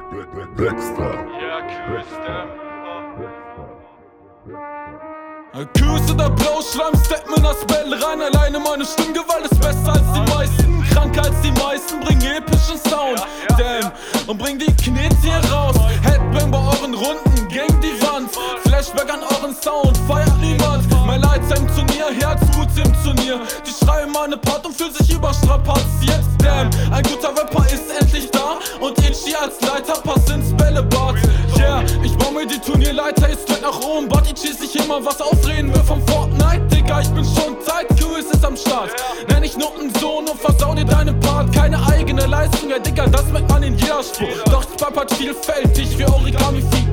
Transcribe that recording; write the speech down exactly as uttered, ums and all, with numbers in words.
Dexter. Ja, Kühlstem. Küsse der Blauschleim, steppt mir das Bell rein. Alleine meine Stimmgewalt ist besser als die meisten, kranker als die meisten, bring epischen Sound. Damn, und bring die Knete hier raus. Headbang bei euren Runden, gegen die Wand. Flashback an euren Sound, feiert niemand. Mein Leiter im Turnier, Herzblut im Turnier. Die schreien meine Part und fühlen sich überstrapaziert. Damn, ein guter Rapper ist endlich da. Und ich hier als Leiter pass ins Bällebad. Yeah, ich baue mir die Turnierleiter, ist straight nach oben. Body cheese ich immer was aufreden will vom Fortnite. Digga, ich bin schon tight, Q ist am Start. Nenn ich Notensohn und versau dir deinen Part. Keine eigene Leistung, ja Digga, das merkt man in jeder Spur. Doch das Papa hat vielfältig wie Origami, viel